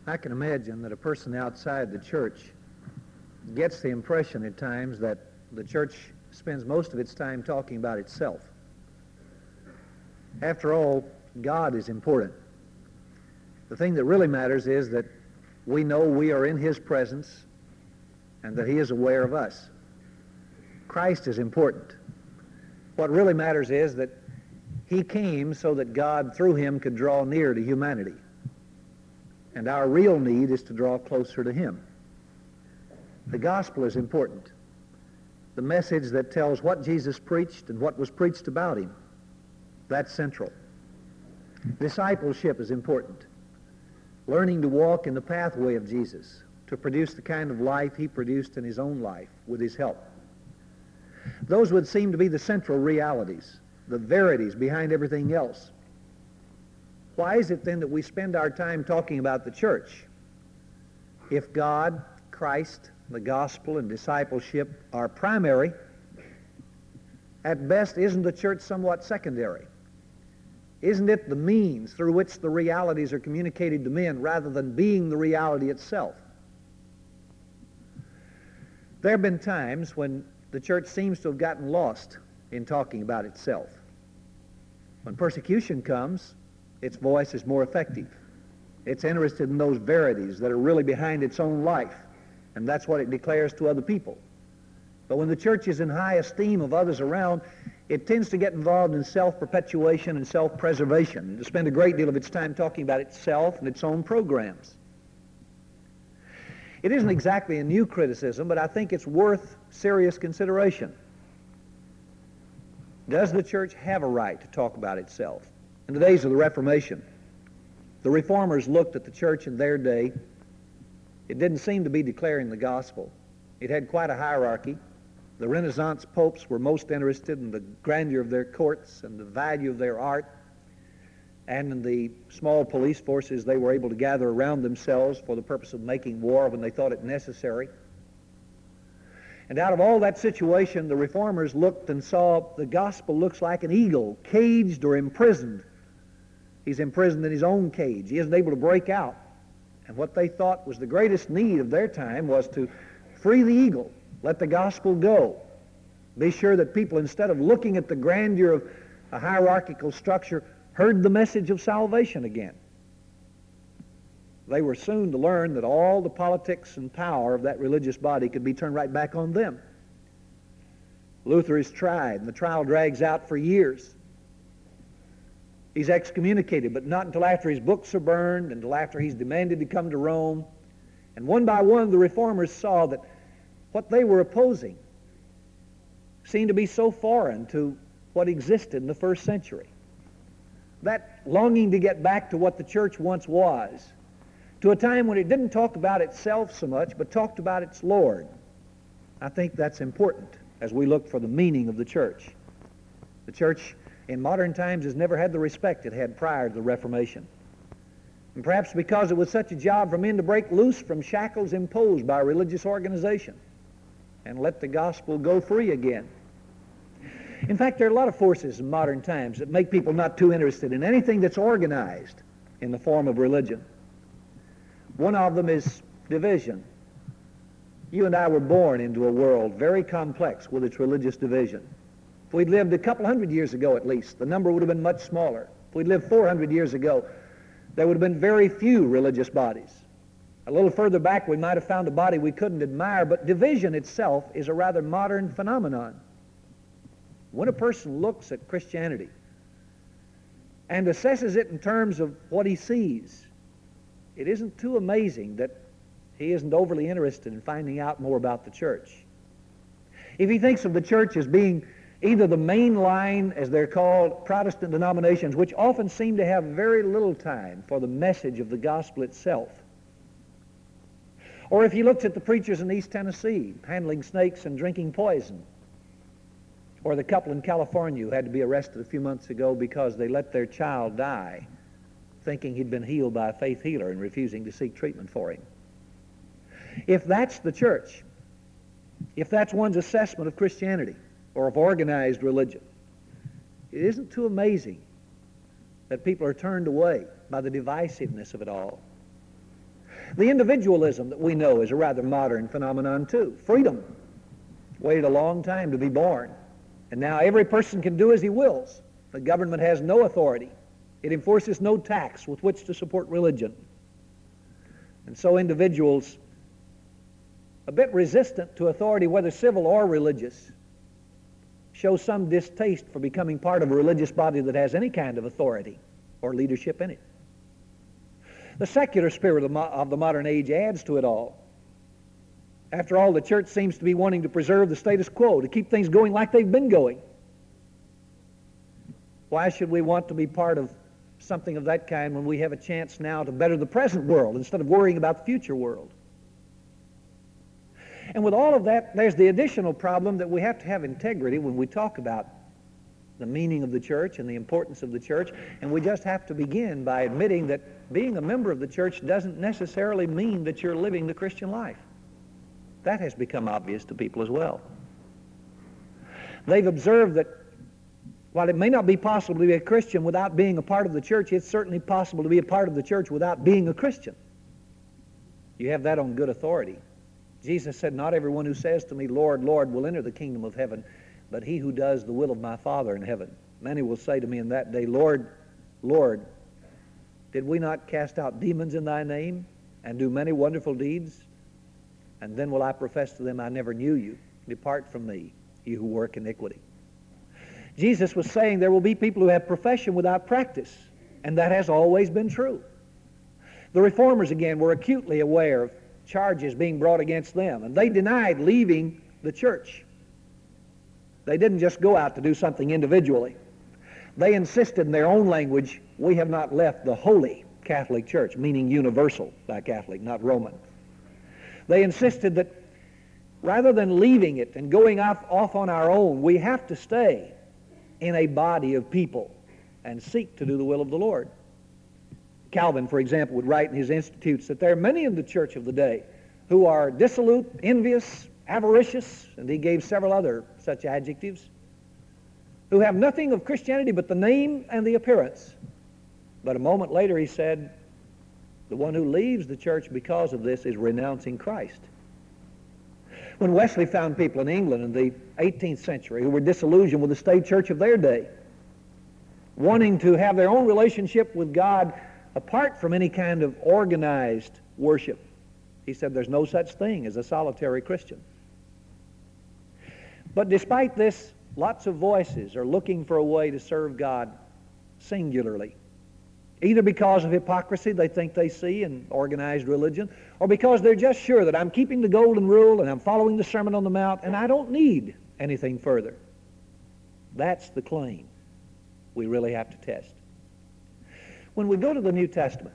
I can imagine that a person outside the church gets the impression at times that the church spends most of its time talking about itself. After all, God is important. The thing that really matters is that we know we are in His presence and that He is aware of us. Christ is important. What really matters is that He came so that God, through Him, could draw near to humanity. And our real need is to draw closer to Him. The gospel is important. The message that tells what Jesus preached and what was preached about Him, that's central. Discipleship is important. Learning to walk in the pathway of Jesus, to produce the kind of life He produced in His own life with His help. Those would seem to be the central realities, the verities behind everything else. Why is it then that we spend our time talking about the church? If God, Christ, the gospel, and discipleship are primary, at best, isn't the church somewhat secondary? Isn't it the means through which the realities are communicated to men rather than being the reality itself? There have been times when the church seems to have gotten lost in talking about itself. When persecution comes, its voice is more effective. It's interested in those verities that are really behind its own life, and that's what it declares to other people. But when the church is in high esteem of others around, it tends to get involved in self-perpetuation and self-preservation, and to spend a great deal of its time talking about itself and its own programs. It isn't exactly a new criticism, but I think it's worth serious consideration. Does the church have a right to talk about itself? In the days of the Reformation, the Reformers looked at the church in their day. It didn't seem to be declaring the gospel. It had quite a hierarchy. The Renaissance popes were most interested in the grandeur of their courts and the value of their art, and in the small police forces they were able to gather around themselves for the purpose of making war when they thought it necessary. And out of all that situation, the Reformers looked and saw the gospel looks like an eagle, caged or imprisoned. He's imprisoned in his own cage. He isn't able to break out. And what they thought was the greatest need of their time was to free the eagle, let the gospel go. Be sure that people, instead of looking at the grandeur of a hierarchical structure, heard the message of salvation again. They were soon to learn that all the politics and power of that religious body could be turned right back on them. Luther is tried, and the trial drags out for years. He's excommunicated, but not until after his books are burned, until after he's demanded to come to Rome. And one by one, the Reformers saw that what they were opposing seemed to be so foreign to what existed in the first century. That longing to get back to what the church once was, to a time when it didn't talk about itself so much, but talked about its Lord. I think that's important as we look for the meaning of the church. The church in modern times has never had the respect it had prior to the Reformation. And perhaps because it was such a job for men to break loose from shackles imposed by a religious organization and let the gospel go free again. In fact, there are a lot of forces in modern times that make people not too interested in anything that's organized in the form of religion. One of them is division. You and I were born into a world very complex with its religious division. If we'd lived a couple hundred years ago at least, the number would have been much smaller. If we'd lived 400 years ago, there would have been very few religious bodies. A little further back, we might have found a body we couldn't admire, but division itself is a rather modern phenomenon. When a person looks at Christianity and assesses it in terms of what he sees, it isn't too amazing that he isn't overly interested in finding out more about the church. If he thinks of the church as being either the main line, as they're called, Protestant denominations, which often seem to have very little time for the message of the gospel itself, or if he looks at the preachers in East Tennessee handling snakes and drinking poison, or the couple in California who had to be arrested a few months ago because they let their child die, thinking he'd been healed by a faith healer and refusing to seek treatment for him. If that's the church, if that's one's assessment of Christianity or of organized religion, it isn't too amazing that people are turned away by the divisiveness of it all. The individualism that we know is a rather modern phenomenon too. Freedom waited a long time to be born, and now every person can do as he wills. The government has no authority. It enforces no tax with which to support religion. And so individuals, a bit resistant to authority, whether civil or religious, show some distaste for becoming part of a religious body that has any kind of authority or leadership in it. The secular spirit of the modern age adds to it all. After all, the church seems to be wanting to preserve the status quo, to keep things going like they've been going. Why should we want to be part of something of that kind when we have a chance now to better the present world instead of worrying about the future world? And with all of that, there's the additional problem that we have to have integrity when we talk about the meaning of the church and the importance of the church, and we just have to begin by admitting that being a member of the church doesn't necessarily mean that you're living the Christian life. That has become obvious to people as well. They've observed that while it may not be possible to be a Christian without being a part of the church, it's certainly possible to be a part of the church without being a Christian. You have that on good authority. Jesus said, "Not everyone who says to me, 'Lord, Lord,' will enter the kingdom of heaven, but he who does the will of my Father in heaven. Many will say to me in that day, 'Lord, Lord, did we not cast out demons in thy name and do many wonderful deeds?' And then will I profess to them, 'I never knew you. Depart from me, you who work iniquity.'" Jesus was saying there will be people who have profession without practice, and that has always been true. The Reformers, again, were acutely aware of charges being brought against them, and they denied leaving the church. They didn't just go out to do something individually. They insisted in their own language, "We have not left the holy Catholic Church," meaning universal by Catholic, not Roman. They insisted that rather than leaving it and going off on our own, we have to stay in a body of people and seek to do the will of the Lord. Calvin, for example, would write in his Institutes that there are many in the church of the day who are dissolute, envious, avaricious, and he gave several other such adjectives, who have nothing of Christianity but the name and the appearance. But a moment later he said, the one who leaves the church because of this is renouncing Christ. When Wesley found people in England in the 18th century who were disillusioned with the state church of their day, wanting to have their own relationship with God apart from any kind of organized worship, he said there's no such thing as a solitary Christian. But despite this, lots of voices are looking for a way to serve God singularly, either because of hypocrisy they think they see in organized religion, or because they're just sure that I'm keeping the golden rule and I'm following the Sermon on the Mount and I don't need anything further. That's the claim we really have to test. When we go to the New Testament,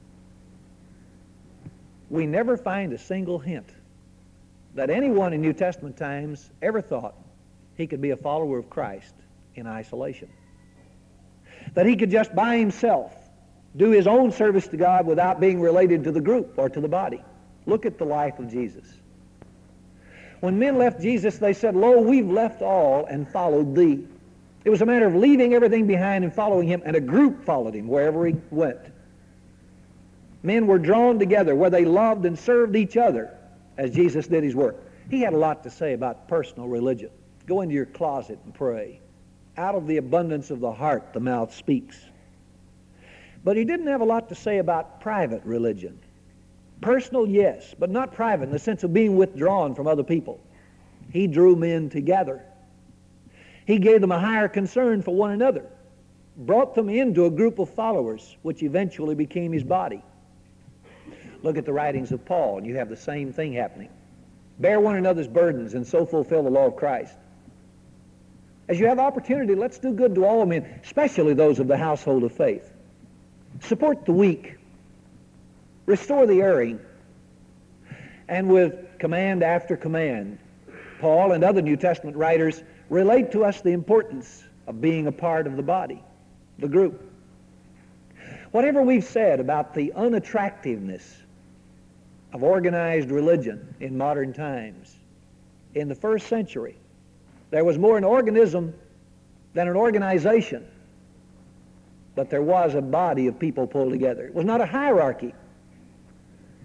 we never find a single hint that anyone in New Testament times ever thought he could be a follower of Christ in isolation, that he could just by himself do his own service to God without being related to the group or to the body. Look at the life of Jesus. When men left Jesus, they said, "Lo, we've left all and followed thee." It was a matter of leaving everything behind and following him, and a group followed him wherever he went. Men were drawn together where they loved and served each other as Jesus did his work. He had a lot to say about personal religion. Go into your closet and pray. Out of the abundance of the heart, the mouth speaks. But he didn't have a lot to say about private religion. Personal, yes, but not private in the sense of being withdrawn from other people. He drew men together. He gave them a higher concern for one another, brought them into a group of followers, which eventually became his body. Look at the writings of Paul, and you have the same thing happening. Bear one another's burdens, and so fulfill the law of Christ. As you have opportunity, let's do good to all men, especially those of the household of faith. Support the weak. Restore the erring. And with command after command, Paul and other New Testament writers relate to us the importance of being a part of the body, the group. Whatever we've said about the unattractiveness of organized religion in modern times, in the first century, there was more an organism than an organization, but there was a body of people pulled together. It was not a hierarchy.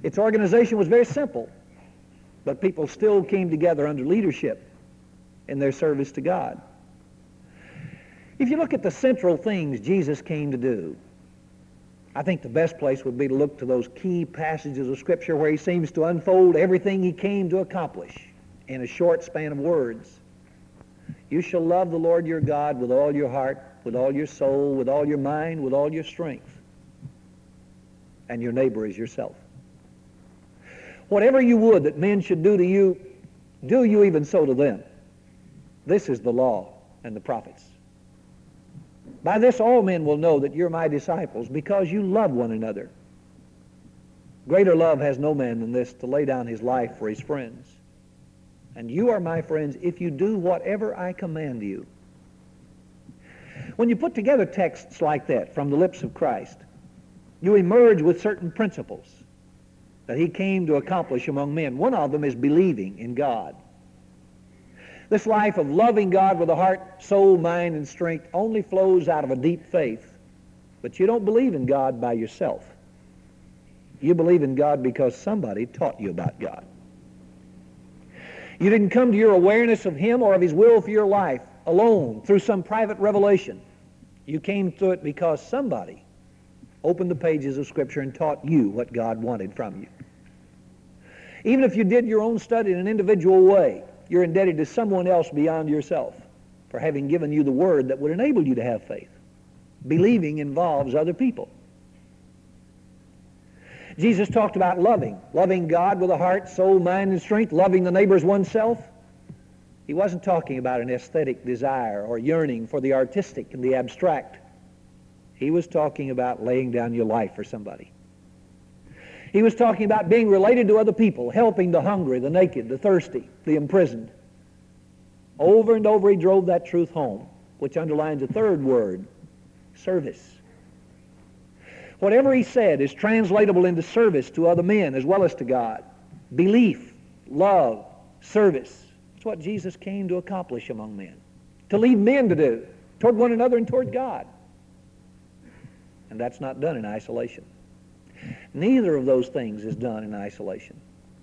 Its organization was very simple, but people still came together under leadership in their service to God. If you look at the central things Jesus came to do, I think the best place would be to look to those key passages of Scripture where he seems to unfold everything he came to accomplish in a short span of words. You shall love the Lord your God with all your heart, with all your soul, with all your mind, with all your strength, and your neighbor as yourself. Whatever you would that men should do to you, do you even so to them. This is the law and the prophets. By this all men will know that you're my disciples, because you love one another. Greater love has no man than this, to lay down his life for his friends. And you are my friends if you do whatever I command you. When you put together texts like that from the lips of Christ, you emerge with certain principles that he came to accomplish among men. One of them is believing in God. This life of loving God with a heart, soul, mind, and strength only flows out of a deep faith. But you don't believe in God by yourself. You believe in God because somebody taught you about God. You didn't come to your awareness of him or of his will for your life alone through some private revelation. You came to it because somebody opened the pages of Scripture and taught you what God wanted from you. Even if you did your own study in an individual way, you're indebted to someone else beyond yourself for having given you the word that would enable you to have faith. Believing involves other people. Jesus talked about loving God with a heart, soul, mind, and strength, loving the neighbor as oneself. He wasn't talking about an aesthetic desire or yearning for the artistic and the abstract. He was talking about laying down your life for somebody. He was talking about being related to other people, helping the hungry, the naked, the thirsty, the imprisoned. Over and over he drove that truth home, which underlines a third word, service. Whatever he said is translatable into service to other men as well as to God. Belief, love, service. It's what Jesus came to accomplish among men. To lead men to do, toward one another and toward God. And that's not done in isolation. Neither of those things is done in isolation.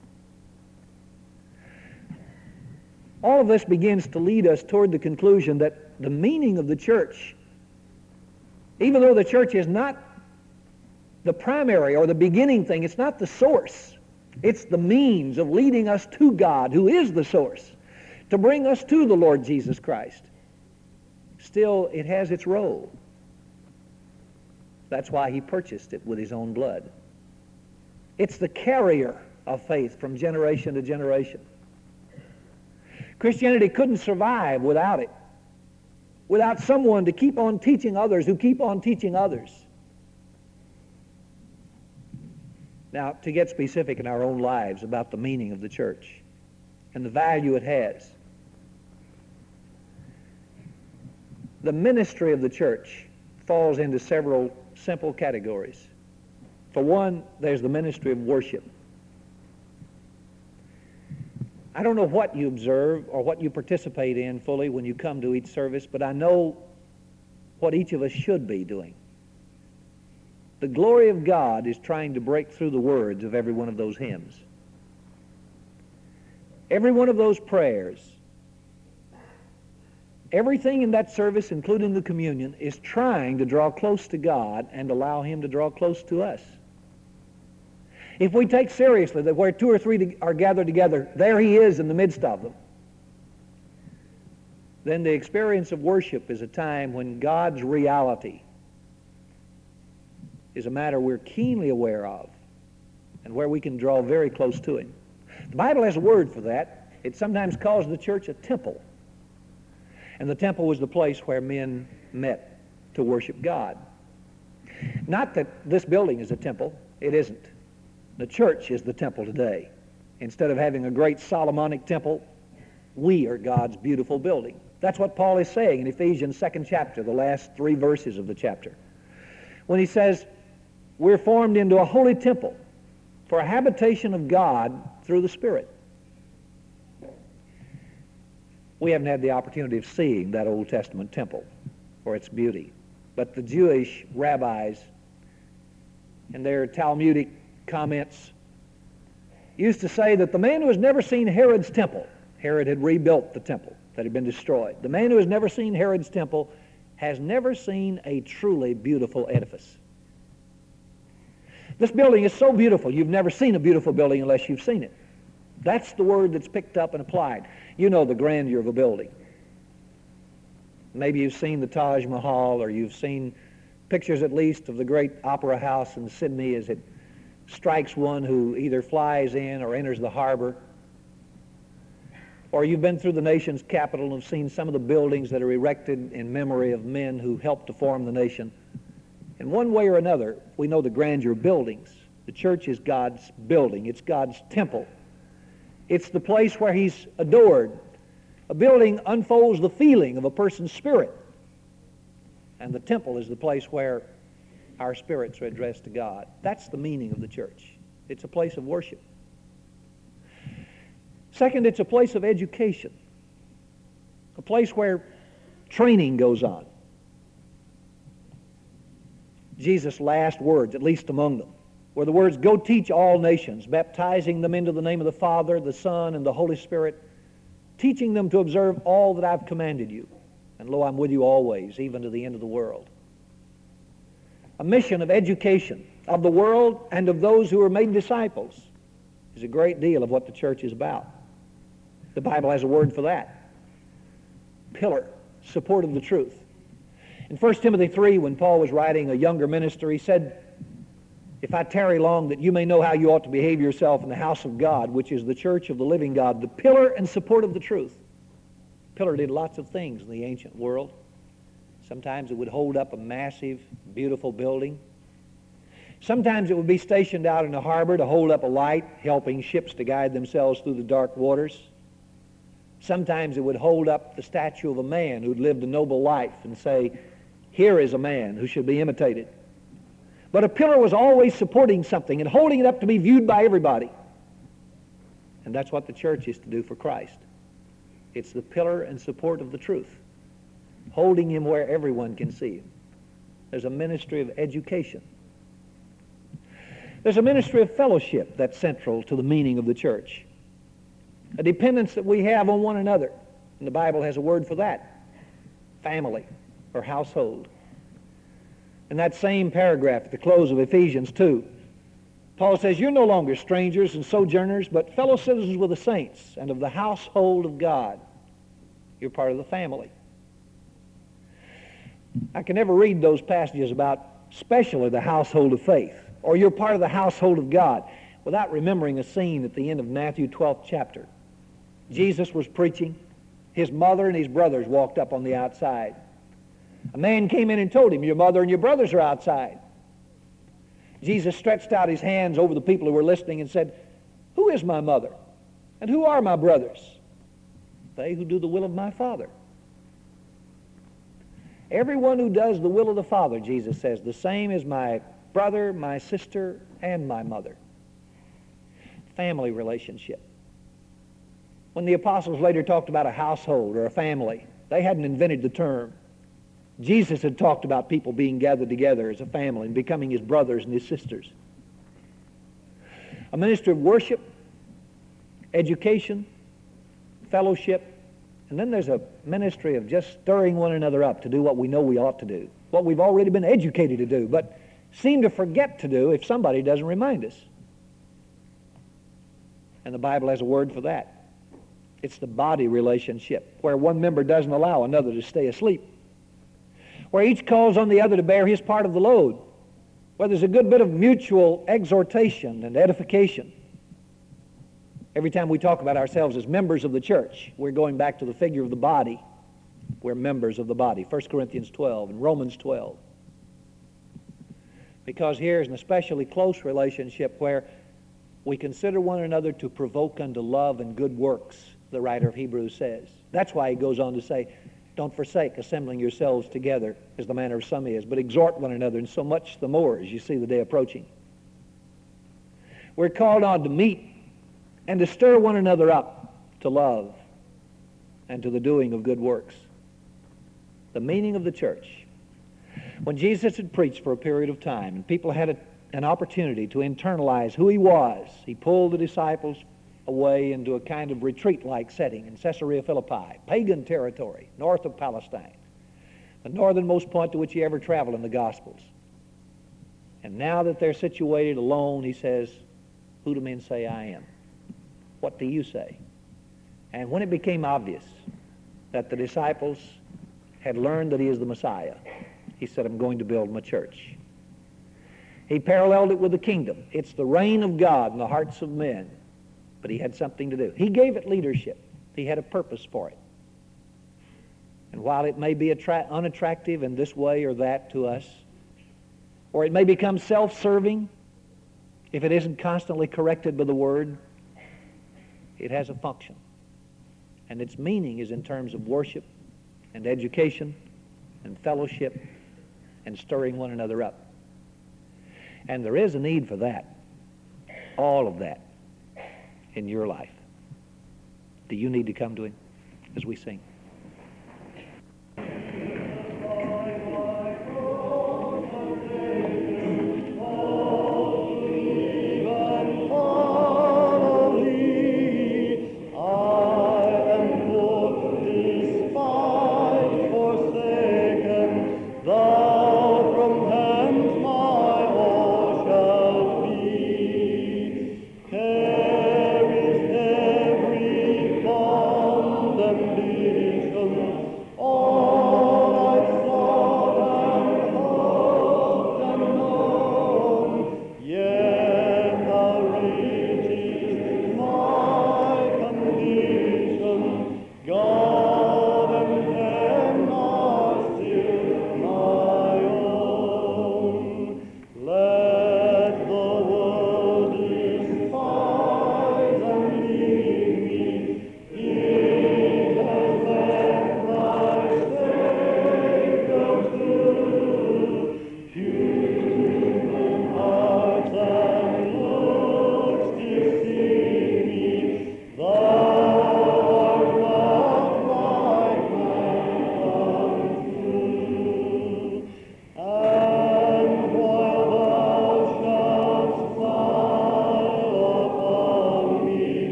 All of this begins to lead us toward the conclusion that the meaning of the church, even though the church is not the primary or the beginning thing, it's not the source. It's the means of leading us to God, who is the source, to bring us to the Lord Jesus Christ. Still, it has its role. That's why he purchased it with his own blood. It's the carrier of faith from generation to generation. Christianity couldn't survive without it, without someone to keep on teaching others who keep on teaching others. Now, to get specific in our own lives about the meaning of the church and the value it has, the ministry of the church falls into several simple categories. For one, there's the ministry of worship. I don't know what you observe or what you participate in fully when you come to each service, but I know what each of us should be doing. The glory of God is trying to break through the words of every one of those hymns. Every one of those prayers, everything in that service, including the communion, is trying to draw close to God and allow him to draw close to us. If we take seriously that where two or three are gathered together, there he is in the midst of them, then the experience of worship is a time when God's reality is a matter we're keenly aware of and where we can draw very close to him. The Bible has a word for that. It sometimes calls the church a temple. And the temple was the place where men met to worship God. Not that this building is a temple. It isn't. The church is the temple today. Instead of having a great Solomonic temple, we are God's beautiful building. That's what Paul is saying in Ephesians 2nd chapter, the last 3 verses of the chapter. When he says, we're formed into a holy temple for a habitation of God through the Spirit. We haven't had the opportunity of seeing that Old Testament temple for its beauty. But the Jewish rabbis, in their Talmudic comments, used to say that the man who has never seen Herod's temple, Herod had rebuilt the temple that had been destroyed. The man who has never seen Herod's temple has never seen a truly beautiful edifice. This building is so beautiful, you've never seen a beautiful building unless you've seen it. That's the word that's picked up and applied. You know the grandeur of a building. Maybe you've seen the Taj Mahal, or you've seen pictures at least of the great opera house in Sydney as it strikes one who either flies in or enters the harbor. Or you've been through the nation's capital and have seen some of the buildings that are erected in memory of men who helped to form the nation. In one way or another, we know the grandeur of buildings. The church is God's building. It's God's temple. It's the place where He's adored. A building unfolds the feeling of a person's spirit. And the temple is the place where our spirits are addressed to God. That's the meaning of the church. It's a place of worship. Second, it's a place of education. A place where training goes on. Jesus' last words, at least among them, were the words, "Go teach all nations, baptizing them into the name of the Father, the Son, and the Holy Spirit, teaching them to observe all that I've commanded you. And lo, I'm with you always, even to the end of the world." A mission of education of the world and of those who are made disciples is a great deal of what the church is about. The Bible has a word for that. Pillar, support of the truth. In 1 Timothy 3, when Paul was writing a younger minister, he said, "If I tarry long, that you may know how you ought to behave yourself in the house of God, which is the church of the living God, the pillar and support of the truth." Pillar did lots of things in the ancient world. Sometimes it would hold up a massive, beautiful building. Sometimes it would be stationed out in the harbor to hold up a light, helping ships to guide themselves through the dark waters. Sometimes it would hold up the statue of a man who'd lived a noble life and say, "Here is a man who should be imitated." But a pillar was always supporting something and holding it up to be viewed by everybody. And that's what the church is to do for Christ. It's the pillar and support of the truth, holding Him where everyone can see Him. There's a ministry of education. There's a ministry of fellowship that's central to the meaning of the church. A dependence that we have on one another. And the Bible has a word for that. Family or household. In that same paragraph at the close of Ephesians 2, Paul says, "You're no longer strangers and sojourners, but fellow citizens with the saints and of the household of God." You're part of the family. I can never read those passages about especially the household of faith, or you're part of the household of God, without remembering a scene at the end of Matthew 12th chapter. Jesus was preaching. His mother and his brothers walked up on the outside. A man came in and told him, "Your mother and your brothers are outside." Jesus stretched out his hands over the people who were listening and said, "Who is my mother? And who are my brothers?" "They who do the will of my Father." Everyone who does the will of the Father, Jesus says, the same is my brother, my sister, and my mother. Family relationship. When the apostles later talked about a household or a family, they hadn't invented the term. Jesus had talked about people being gathered together as a family and becoming His brothers and His sisters. A ministry of worship, education, fellowship, and then there's a ministry of just stirring one another up to do what we know we ought to do, what we've already been educated to do, but seem to forget to do if somebody doesn't remind us. And the Bible has a word for that. It's the body relationship, where one member doesn't allow another to stay asleep, where each calls on the other to bear his part of the load, where there's a good bit of mutual exhortation and edification. Every time we talk about ourselves as members of the church, we're going back to the figure of the body. We're members of the body. 1 Corinthians 12 and Romans 12. Because here is an especially close relationship where we consider one another to provoke unto love and good works, the writer of Hebrews says. That's why he goes on to say, don't forsake assembling yourselves together, as the manner of some is, but exhort one another, and so much the more as you see the day approaching. We're called on to meet and to stir one another up to love and to the doing of good works. The meaning of the church. When Jesus had preached for a period of time and people had a an opportunity to internalize who he was, he pulled the disciples away into a kind of retreat-like setting in Caesarea Philippi, pagan territory, north of Palestine, the northernmost point to which he ever traveled in the Gospels. And now that they're situated alone, he says, "Who do men say I am? What do you say?" And when it became obvious that the disciples had learned that he is the Messiah, he said, "I'm going to build my church." He paralleled it with the kingdom. It's the reign of God in the hearts of men. But he had something to do. He gave it leadership. He had a purpose for it. And while it may be unattractive in this way or that to us, or it may become self-serving if it isn't constantly corrected by the Word, it has a function. And its meaning is in terms of worship and education and fellowship and stirring one another up. And there is a need for that, all of that, in your life. Do you need to come to him as we sing?